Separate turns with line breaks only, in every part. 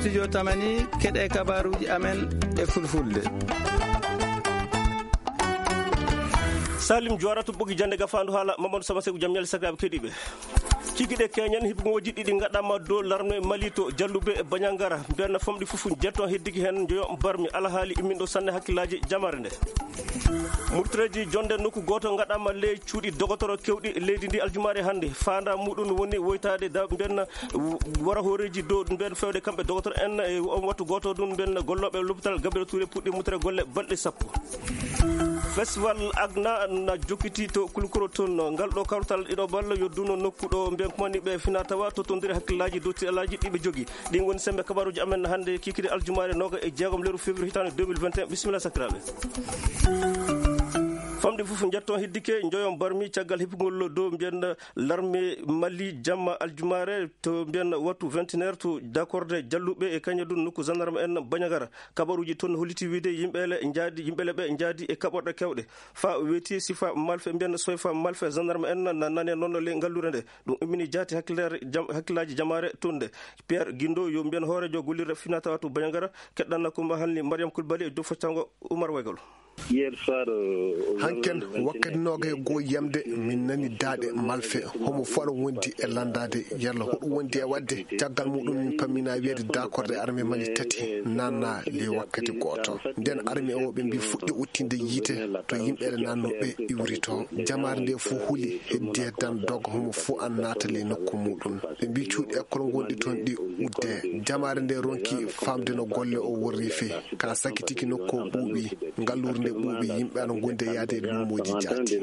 studio Tamani keɗe kabaruji amen e fulfulde.
Salim Joaratu bogi jande gafandu hala Mamadou Samasé jam nyal sagabe kedibe cikide kenyan hibgo jiddi ngadama do larme malito jallube e banyangara berna famdi fufu jetto heddiki hen joyo barmi alhaali imindo sanne hakkilaji jamarde murtreji jonde nokku goto ngadama le cuudi dogotoro kewdi leydi ndi aljumare hande fanda mudun woni woytade da benna wara horeji do ben fewde kambe dogotoro en on wattu goto dun ben gollobe l'hôpital Gabriel Touré puddi mutre golle balde sappo. Festival agna na jokiti to kulkuro ton ngaldo kawtal ido balla yodduno nokkudo benkmani be finatawa to tondire hakkilaji dotti alaji dibe jogi din woni sembe kabaruji amen hande kikide aljumare noga e jeegom leru février hitande 2021 bismillah sakrabe. Famde fufu jetto hiddike njoyom barmi caggal hipgol do mbiyen l'armée Mali jamma aljumare to mbiyen wattu 21h to d'accorde jallube e kanya dun nokku gendarme en bañagara kabaruji ton holiti wide yimbele njaadi yimbele be njaadi e kaborde kewde fa weti sifa malfe mbiyen soyfa malfe gendarme en nanane non le ngallurende dum umini jati hakkilaji jamare tonde Pierre Guindo yo mbiyen horejo gollire finata watu bañagara keddanna ko halni Mariam Kulbali e do fotango Oumar Wegal.
Hier soir
hanken wakkati noga go yamde min nani daade malfe homo fano wondi e landade yalla ko wondi e wadde taggal mudum min pamina wiede d'accord armée Mali tati nanna le wakkati goto den armée o be bi fuddi uttinde yite to yimbe nannobe iwrito jamarde fu huli hedde dan dog homo fu an natale nokku mudum be bi cuudi école gondi ton di udde jamarde ronki famde no golle o worri fe ka sakitiki nokko buubi ngallurde buubi yimbe an gonde yaade lumoji jatti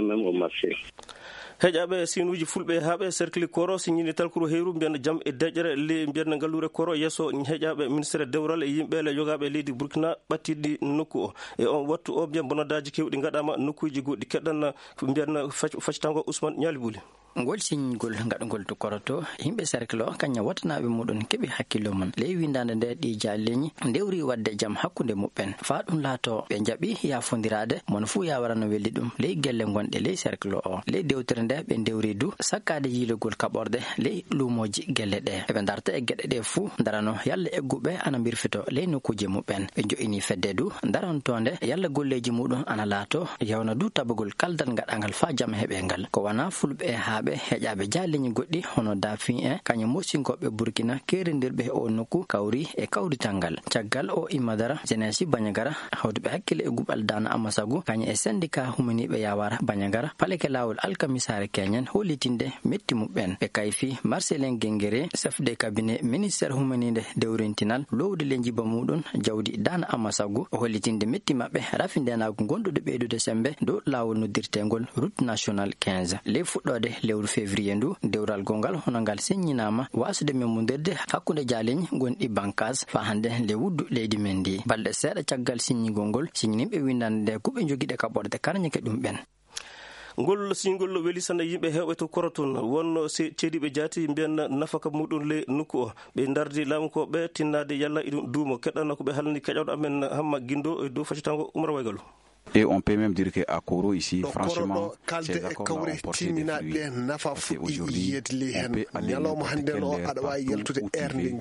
hejabe sinuji fulbe habe cercle koro signini talkuru heeru ben jam e dejere le ben ngallure koro yeso hejabe ministre dewral e yimbe le yogabe leydi Burkina battidi nokku e on wattu o ben bonodaji kewdi ngadama nokkuji goddi keddan ben factango Ousmane Nyalibuli
ngol signigol ngadongol to koroto himbe cercle kanya watnaabe mudon kebi hakkilo mon ley windande de di jalleñi dewri wadde jam hakkunde mubben fa dum laato be jabi ya fondirade mon fu ya warano weldi dum ley gelle gonde ley cercle o ley dewtere nde be dewri du sakkade yilogol kaborde ley lumoji gelle de be darta e gedde de fu darano yalla eggube ana birfito ley nokuje mubben be joini fedde du darantonde yalla golleji mudon ana laato yawna du tabugol kaldal ngadangal fa jam hebe ngal ko wana fulbe be hejabe jalleñi goddi hono dafin e kany mosinkobe Burkina kerendirbe o nokku kawri e kawri tangal caggal o imadara jenesi Bañagara hawdube hakkile e gubal dana amasagu kany e syndicat humanibe yawara Bañagara paleke lawol alkamisare kenyan holitinde metti mubben be kayfi Marcelin Gengere chef de cabinet ministère humaninde dewrentinal lowde lenjiba mudon jawdi dana amasagu holitinde metti mabbe rafindena gondude beedude sembe do lawol noddirtengol route nationale 15 le fuddode lewru février ndu dewral gongal honangal senyinama wasude memunderde hakkunde jaleñ gondi bankas fa hande le wuddu leydi mendi balde seeda caggal sinyigongol sinyimbe windande kube jogide kaborde karnyake dum ben ngol singol weli sanda yimbe hewbe to koroton wonno cedibe jati ben nafaka mudun le nukko be dardi lam ko be tinnade yalla idum duumo kedana ko be halni kajawdo amen Hamma Guindo do facitango Oumar Wegal.
Et on peut même dire qu'à Koro ici, franchement,
ces accords ont porté des fruits. Et aujourd'hui, on peut aller n'importe quelle heure partout où tu veux.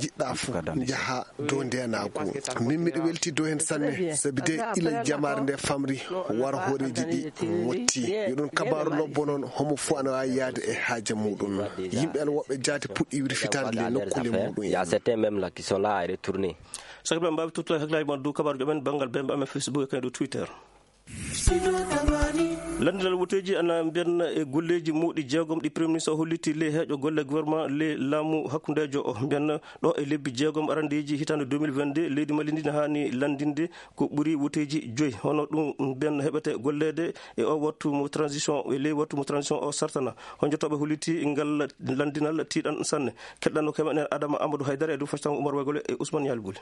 Jaha donde anaku mimmi welti do hen sanne sabide ila jamarde famri war horeji di motti yodon kabaru lobbonon homo fu ana yaade e haaje mudum yimbe al wobbe jati puddi wirfitande le nokkule mudum
ya certains même là qui sont là à retourner
sakba mbab tout haklay mon du kabaru ben bangal bembe am Facebook e do Twitter landal woteji ana ben e golleji mudi jeegom di premier ministre holliti le hejo golle gouvernement le lamu hakkundejo o ben do e lebbi jeegom arandeji hitande 2022 leydi Mali ndi hani landinde ko buri woteji joy hono dum ben hebete gollede e o wattu mo transition e le wattu mo transition o sartana honjotobe holliti ngal landinal tidan sanne keddano kema Adama Amadou Haydara e du fastan Oumar Wegole e Ousmane Yalbouli.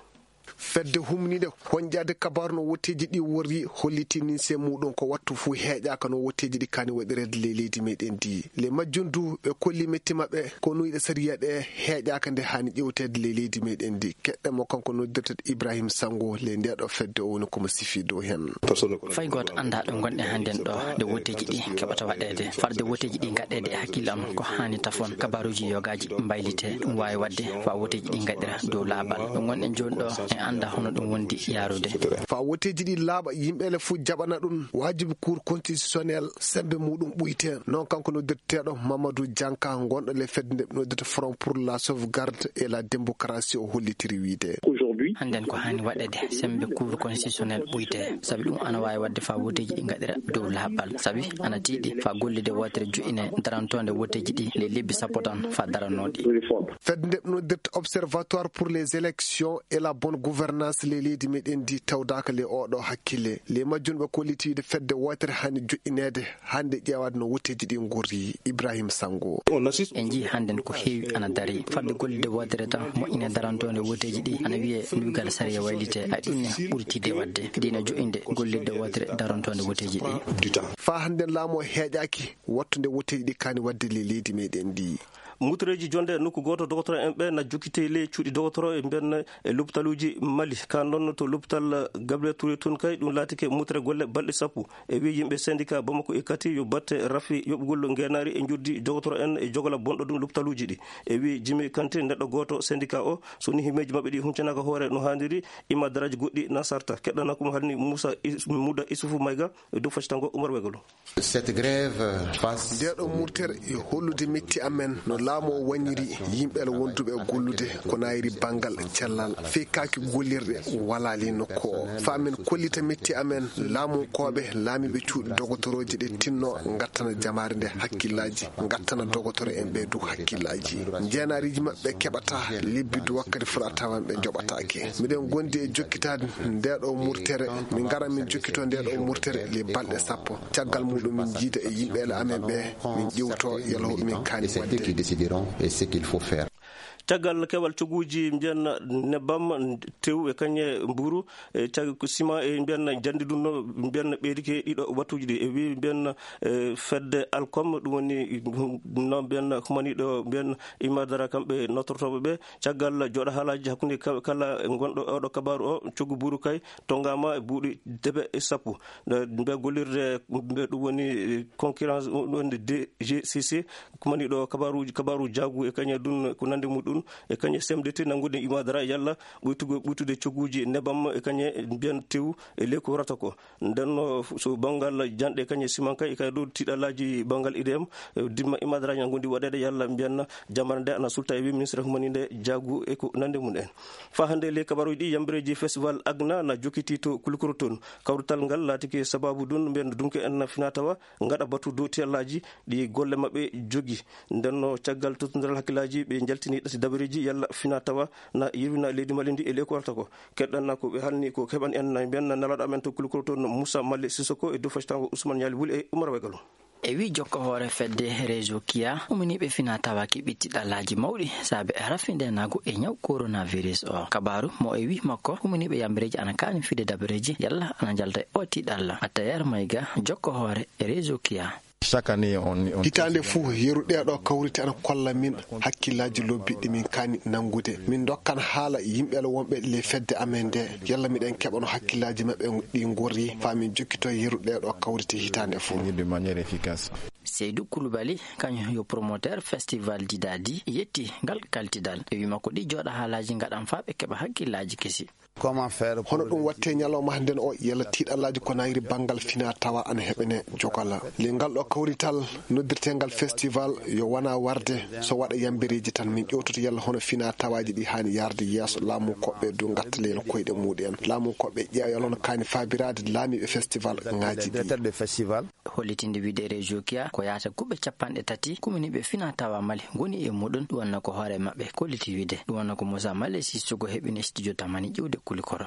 fedde humnide honjade kabaru no woteji ɗi wori hollitini se muɗum ko wattu fu heeƴaka no woteji ɗi kani waɗirede leydi meɗen ndi le majjundu ɓe kolli metti maɓɓe ko nuyɗe sariya ɗe heeƴaka nde hani ƴewtede leydi meɗen ndi keɗɗemo kanko noddirtede Ibrahim Sango le ndeɗo fedde o woni komo sifi dow hen
fay goto anda ɗo gonɗen hannden ɗo nde woteji ɗi keɓata waɗede farde woteji ɗi gaɗede e hakkille am ko hani tafon kabaruji yogaji mbaylite ɗum wawi wadde fa woteji ɗi gaɗira dow laaɓal ɗum gonɗen joni ɗo e anda hono ɗum wondi yarude
fa woteji ɗi laaɓa yimɓele fuu jaɓana ɗum wajibi cour constitutionnel sembe muɗum ɓuyte non kanko noddirteɗo Mamadou Dianka gonɗo le fedde nde noddita Front pour la sauvegarde et la démocratie o hollitiri wiide
hannden ko hani waɗede sembe cour constitutionnel ɓuyte sabi ɗum ana wawi wadde fa woteji ɗi gaɗira dow laaɓal sabi ana tiiɗi fa gollide wotere joƴine darantode woteji ɗi le lebbi sappo tan fa daranoɗi
fedde nde noddirta observatoire pour les élections et la bonne gouvernance le leydi meɗen ndi tawdaka le oɗo hakkille le majjunɓe kollitiide fedde wotere hani joƴinede hande ƴewade no woteji ɗi gurri Ibrahim Sango
en jii hannden ko heewi ana dari fadde gollide wotere tan moƴƴine darantode woteji ɗi ana wiye ndugal sariya waylite ay ɗumne ɓurtide wadde dina joƴinde gollidde wotere darantode woteji ɗi
fa hannden laamu heeƴaki wattude woteji ɗi kani wadde le leydi meɗen ndi
mutoreji jonde nokku goto docteur en ɓe na jokkite ley cuuɗi docteur e mbenna e lopitaluji Mali ka noon to lopital Gabriel Touré tun kay ɗum laatike mutere golle balɗe sappo e wi yimɓe syndicat Bamako e kati yo batte rafi yoɓugol ngenari e jurdi docteur en e jogola bonɗo ɗum lopitaluji ɗi e wi Jimi Kanté neɗɗo goto syndicat o so ni himmeji mabɓe ɗi huccanaka hoore no handiri imma daraji goɗɗi na sarta keɗɗana komo halni Mouda Issoufou Maïga e dow faccitango Oumar Wegolo
cette grève
ndeɗo murtere e hollude metti amen no laamu o wañiri yimɓele wonduɓe gollude ko nayiri bangal cellal fe kaki gollirɗe walali nokku o fa amen kollita metti amen laamu koɓe laamiɓe cuuɗi dogotoroji ɗe tinno gattana jamare nde hakkillaji gattana dogotoro en ɓe dow hakkillaji jeenariji mabɓe keɓata libbide wakkati fota tawan ɓe joɓatake miɗen gondi e jokkitade ndeɗo murtere min gara min jokkito ndeɗo murtere le balɗe sappo caggal muɗum min jiida e yimɓele amen ɓe min ƴewto yalawɓe min kani wadde
et ce qu'il faut faire.
caggal kewal coguji mbiyanna nebbam tew e kañe mburu e caggal ko ciment e mbiyanna jandi ɗum no mbiyanna ɓeydike ɗiɗo wattuji ɗi e wi mbiyanna fedde alcom ɗum woni no mbiyanna kumaniɗo mbiyanna imadara kamɓe nottortoɓe ɓe caggal joɗa haalaji hakkude kala gonɗo oɗo kabaru o coggu mburu kay tongama e buuɗi deɓe e sappo mbe gollirde mbe ɗum woni concurrence ɗum woni DGCC kumaniɗo kabaru jagu e kañe ɗum ko nande muɗum e kañe semdete nangude imadara yalla ɓuytude cogguji nebam e kañe mbiyan tew e ley ko warata ko ndenno so bangal janɗe kañe siman kay kay ɗo tiɗalaji bangal IDM dimma imadara ñangude waɗede yalla mbiyanna jamare nde ana sulta e wi ministre humani nde jagu e ko nande mum en fa hande ley kabaruji ɗi yambireji festival agna na jokkiti to kulkoro toon kawrutal ngal laatike sababu ɗum mbiyanno dunke en fina tawa gaɗa batu dow tiyallaji ɗi golle mabɓe jogui ndenno caggal totodiral hakkillaji ɓe jaltini ɗati dabareji yalla fina tawa na yewina leydi Mali ndi e ley ko warta ko keɗɗanna ko ɓe halni ko keɓan en mbiyanna nalaɗo amen to kulkoro toon Moussa Malle Sissoko e dow faccitango Ousmane Ñali Wuli e Oumar Wegalo
e wi jokka hoore fedde réseau kia uminiɓe fina tawaki ɓittiɗallaji mawɗi saabe rafindenago e ñaw coronavirus o kabaru mo e wi makko uminiɓe yambireji ana kani fide dabareji yalla ana jalta e o tiɗalla Atayer Maïga jokka hoore e réseau kia
chaque année on
hitande fuu yeruɗeɗo kawriti ana kolla min hakkillaji lobbiɗɗi min kani nangude min dokkan haala yimɓele wonɓe le fedde amen nde yalla miɗen keɓano hakkillaji mabɓe ɗi gorri fa min jokkito yeruɗeɗo kawriti hitande fuu
de manière efficace.
Seydou Koulibaly kañum yo promoteur festival Didadi yetti ngal kaltidal e wima ko ɗi jooɗa haalaji gaɗan fa ɓe keɓa hakkillaji kesi
hono ɗum watte ñalawma hannden o yalla tiiɗallaji ko nayri banggal fina tawa ana heɓene jogala le ngal ɗo kawrital noddirtengal festival yo wona warde so waɗa yambireji tan min ƴewtoto yalla hono fina tawaji ɗi hani yarde yeeso laamu koɓɓe dow gatta leyno koyɗe muɗen laamu koɓɓe ƴeewa yalla hono kani fabirade laamiɓe festival ŋaji ɗi
hollitinde wiide région kia ko yata kuɓe 30 kuminiɓe fina tawa Mali goni e muɗum ɗum wonna ko hoore mabɓe kolliti wiide ɗum wonna ko Moussa Malle Sissoko heɓini studio tamani ƴewde kulikoro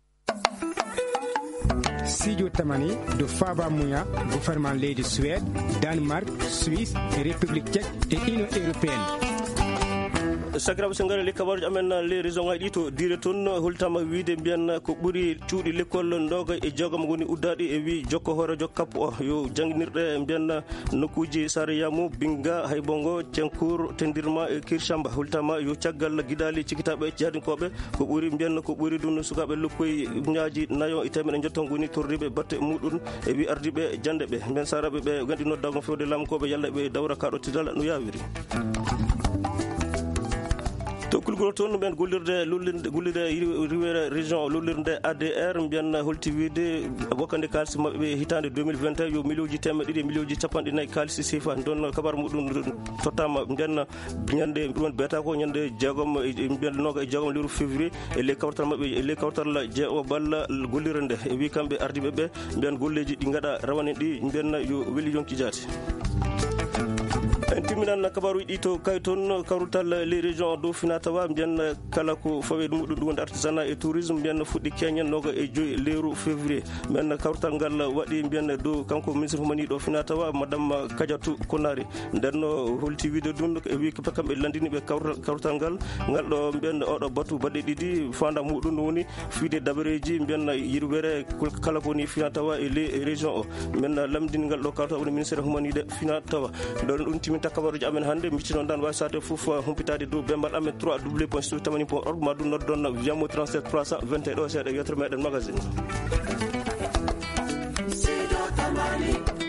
studio tamani do Faba Mouya gouvernement leydi Suède Danemark Suisse et République tchèque et Union européenne
sakiraɓe so ngari le kabaruji amen les région ngaji ɗi to dire toon holtama wiide mbiyan ko ɓuuri cuuɗi l'école ndoga e jogam goni uddaɗi e wi jokko horejo kappo o yo jangguinirɗe mbiyan nokkuji Sare Yamou Binga Haybongo Cenkour Tendirma e Kirchamba holtama yo caggal guiɗali cikkitaɓe jadinkoɓe ko ɓuuri mbiyan ko ɓuuri ɗum sukaɓe lokkoye ñaaji nayo e temeɗe jetton goni torriɓe batte muɗum e wi ardiɓe jande ɓe mbiyan saraɓe ɓe gandi noddago fewde lamkoɓe yalla ɓe dawra kaɗo tidal no yawiri to kulgol toon mbiyan gollirde riwere région lollirde ADR mbiyan holti wiide wokkande kalisi mabɓe ɓe hitande 2021 yo milliuji temedde milliuji capanɗe nayyi kalisi sifa don kabar muɗum tottama mbiyan ñande ɗumen beta ko ñande jeegom mbiyan noga e jeegom lewru février e ley kawtal mabɓe e ley kawtal jeeɗo balla gollirde nde e wi kamɓe ardiɓe ɓe mbiyan golleji ɗi gaɗa rawane ɗi mbiyan yo weeli yonki jaati en timminan kabaruji ɗi to kay toon kawrutal les régions dow fina tawa mbiyan kala ko fawe muɗum ɗum wonde artisanat et tourisme mbiyan fuɗɗi keñen noga e 2 lewru février mbiyan kawrutal ngal waɗi mbiyan dow kanko ministre humani ɗo fina tawa madame Kadiatou Konari ndenno holti wiide ɗum e wi kamɓe landiniɓe kawrutal ngal ɗo mbiyan oɗo batu baɗɗe ɗiɗi fanda muɗum woni fiide dabareji mbiyan yirwere kala ko woni fina tawa e les régions o mbiyan lamdini ngal ɗo kawrutal woni ministére humani ɗe fina tawa ɗon ɗum timin kabaruji amen hannde miccino dan wawi sade fof humpitade dow bembal amen 3w.tamani.org ma ɗum noddon wiyamo 37 321 ɗo seeɗa yettere meɗen magazine